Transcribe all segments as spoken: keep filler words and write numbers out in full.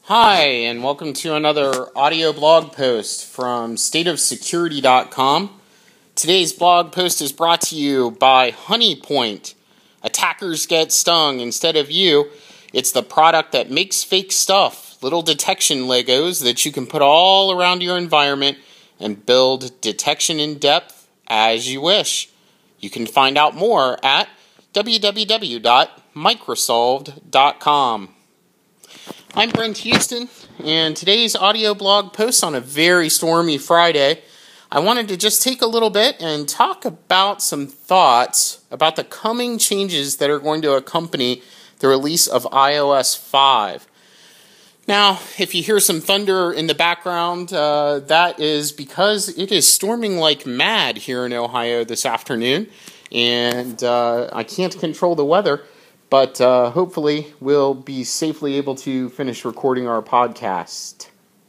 Hi, and welcome to another audio blog post from state of security dot com. Today's blog post is brought to you by Honeypoint. Attackers get stung instead of you. It's the product that makes fake stuff, little detection Legos that you can put all around your environment and build detection in depth as you wish. You can find out more at w w w dot microsolved dot com. I'm Brent Houston, and today's audio blog post on a very stormy Friday, I wanted to just take a little bit and talk about some thoughts about the coming changes that are going to accompany the release of i O S five. Now, if you hear some thunder in the background, uh, that is because it is storming like mad here in Ohio this afternoon, and uh, I can't control the weather. But uh, hopefully we'll be safely able to finish recording our podcast.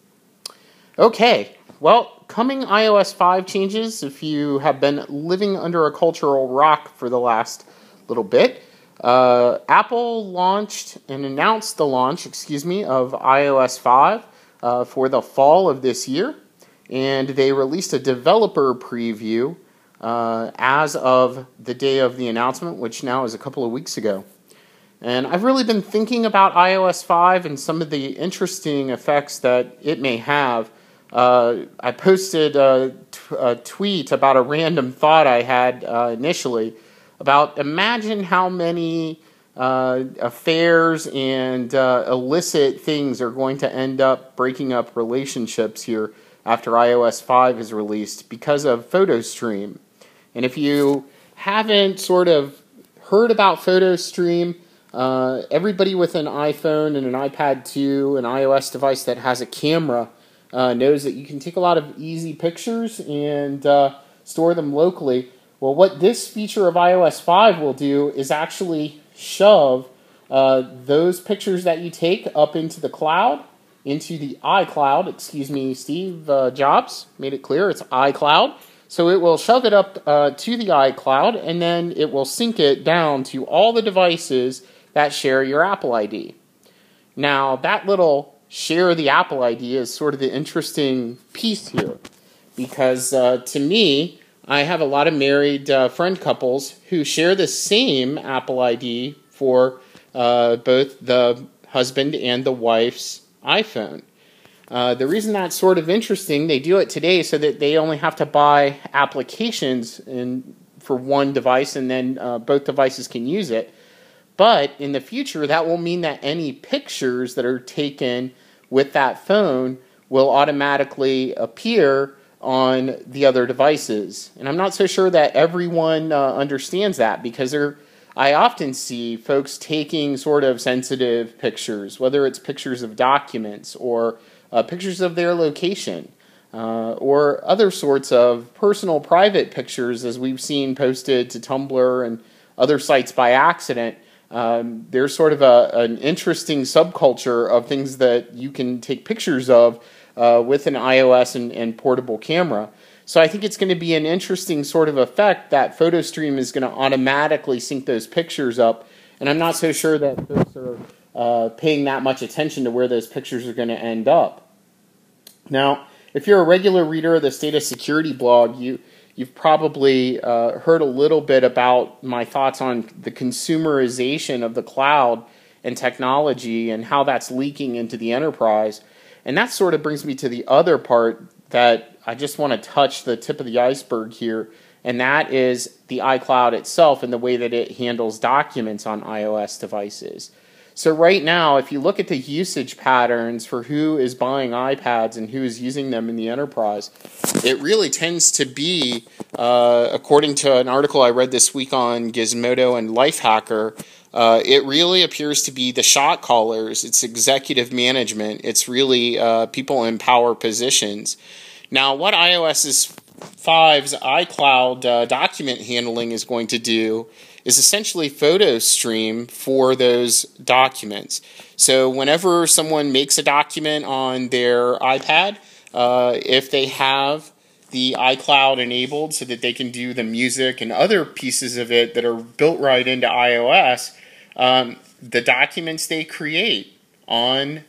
Okay, well, coming i O S five changes, if you have been living under a cultural rock for the last little bit, uh, Apple launched and announced the launch, excuse me, of i O S five uh, for the fall of this year. And they released a developer preview uh, as of the day of the announcement, which now is a couple of weeks ago. And I've really been thinking about i O S five and some of the interesting effects that it may have. Uh, I posted a, t- a tweet about a random thought I had uh, initially about imagine how many uh, affairs and uh, illicit things are going to end up breaking up relationships here after i O S five is released because of PhotoStream. And if you haven't sort of heard about PhotoStream, Uh, everybody with an iPhone and an iPad two, an iOS device that has a camera, uh, knows that you can take a lot of easy pictures and uh, store them locally. Well, what this feature of i O S five will do is actually shove uh, those pictures that you take up into the cloud, into the iCloud. Excuse me, Steve uh, Jobs made it clear it's iCloud. So it will shove it up uh, to the iCloud, and then it will sync it down to all the devices that share your Apple I D. Now, that little share the Apple I D is sort of the interesting piece here, because uh, to me, I have a lot of married uh, friend couples who share the same Apple I D for uh, both the husband and the wife's iPhone. Uh, the reason that's sort of interesting, they do it today so that they only have to buy applications in, for one device, and then uh, both devices can use it. But in the future, that will mean that any pictures that are taken with that phone will automatically appear on the other devices. And I'm not so sure that everyone uh, understands that, because there, I often see folks taking sort of sensitive pictures, whether it's pictures of documents or uh, pictures of their location, uh, or other sorts of personal private pictures, as we've seen posted to Tumblr and other sites by accident. Um, there's sort of a, an interesting subculture of things that you can take pictures of uh, with an iOS and, and portable camera. So I think it's going to be an interesting sort of effect that PhotoStream is going to automatically sync those pictures up. And I'm not so sure that folks are uh, paying that much attention to where those pictures are going to end up. Now, if you're a regular reader of the State of Security blog, you You've probably uh, heard a little bit about my thoughts on the consumerization of the cloud and technology and how that's leaking into the enterprise. And that sort of brings me to the other part that I just want to touch the tip of the iceberg here, and that is the iCloud itself and the way that it handles documents on iOS devices. So right now, if you look at the usage patterns for who is buying iPads and who is using them in the enterprise, it really tends to be, uh, according to an article I read this week on Gizmodo and Lifehacker, uh, it really appears to be the shot callers. It's executive management. It's really uh, people in power positions. Now, what i O S five's iCloud uh, document handling is going to do is essentially PhotoStream for those documents. So whenever someone makes a document on their iPad, uh, if they have the iCloud enabled so that they can do the music and other pieces of it that are built right into iOS, um, the documents they create on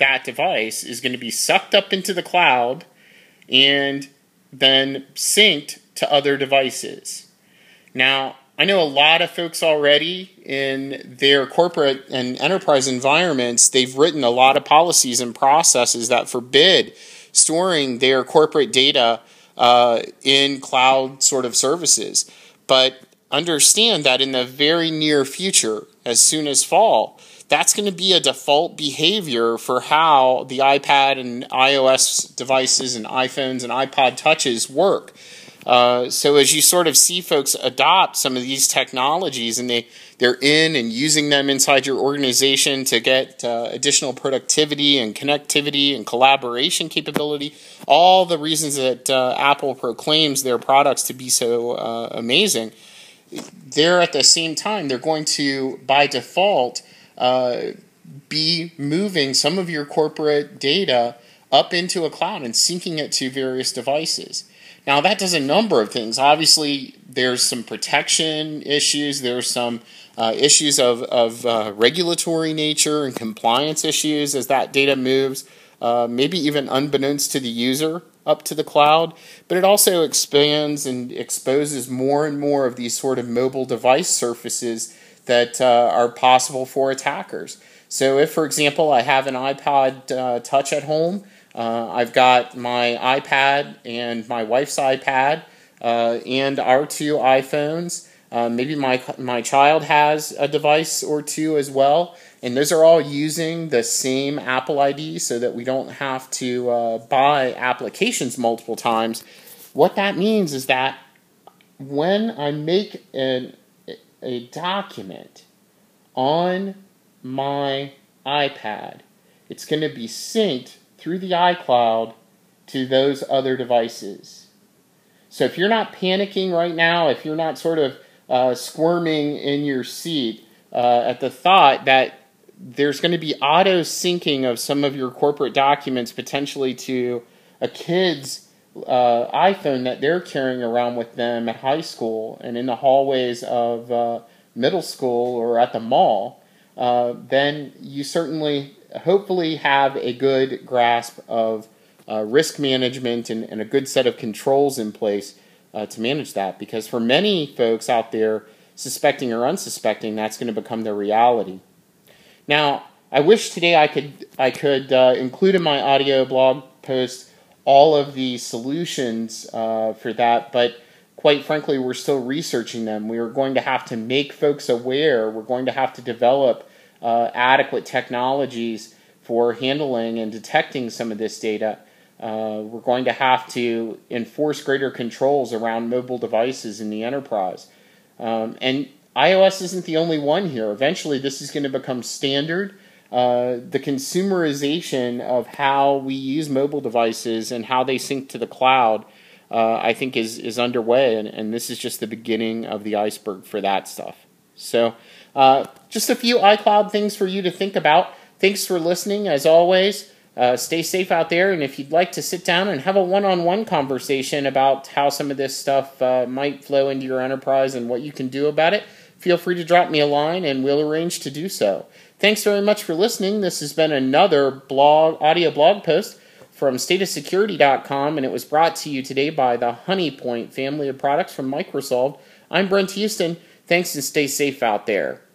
that device is going to be sucked up into the cloud and then synced to other devices. Now, I know a lot of folks already in their corporate and enterprise environments, they've written a lot of policies and processes that forbid storing their corporate data uh, in cloud sort of services. But understand that in the very near future, as soon as fall, that's going to be a default behavior for how the iPad and iOS devices and iPhones and iPod touches work. Uh, so as you sort of see folks adopt some of these technologies and they, they're in and using them inside your organization to get uh, additional productivity and connectivity and collaboration capability, all the reasons that uh, Apple proclaims their products to be so uh, amazing, they're at the same time, they're going to, by default, uh, be moving some of your corporate data up into a cloud and syncing it to various devices. Now, that does a number of things. Obviously, there's some protection issues. There's some uh, issues of, of uh, regulatory nature and compliance issues as that data moves, uh, maybe even unbeknownst to the user, up to the cloud. But it also expands and exposes more and more of these sort of mobile device surfaces that uh, are possible for attackers. So if, for example, I have an iPod uh, Touch at home, Uh, I've got my iPad and my wife's iPad uh, and our two iPhones. Uh, maybe my my child has a device or two as well. And those are all using the same Apple I D so that we don't have to uh, buy applications multiple times. What that means is that when I make an, a document on my iPad, it's going to be synced through the iCloud to those other devices. So if you're not panicking right now, if you're not sort of uh, squirming in your seat uh, at the thought that there's going to be auto-syncing of some of your corporate documents potentially to a kid's uh, iPhone that they're carrying around with them at high school and in the hallways of uh, middle school or at the mall, uh, then you certainly hopefully have a good grasp of uh, risk management and, and a good set of controls in place uh, to manage that. Because for many folks out there, suspecting or unsuspecting, that's going to become their reality. Now, I wish today I could I could uh, include in my audio blog post all of the solutions uh, for that, but quite frankly, we're still researching them. We are going to have to make folks aware. We're going to have to develop Uh, adequate technologies for handling and detecting some of this data. Uh, we're going to have to enforce greater controls around mobile devices in the enterprise. Um, and iOS isn't the only one here. Eventually, this is going to become standard. Uh, the consumerization of how we use mobile devices and how they sync to the cloud, uh, I think, is, is underway. And, and this is just the beginning of the iceberg for that stuff. So, Uh, just a few iCloud things for you to think about. Thanks for listening, as always. Uh, stay safe out there, and if you'd like to sit down and have a one-on-one conversation about how some of this stuff uh, might flow into your enterprise and what you can do about it, feel free to drop me a line, and we'll arrange to do so. Thanks very much for listening. This has been another blog, audio blog post from state of security dot com, and it was brought to you today by the Honeypoint family of products from Microsoft. I'm Brent Houston. Thanks, and stay safe out there.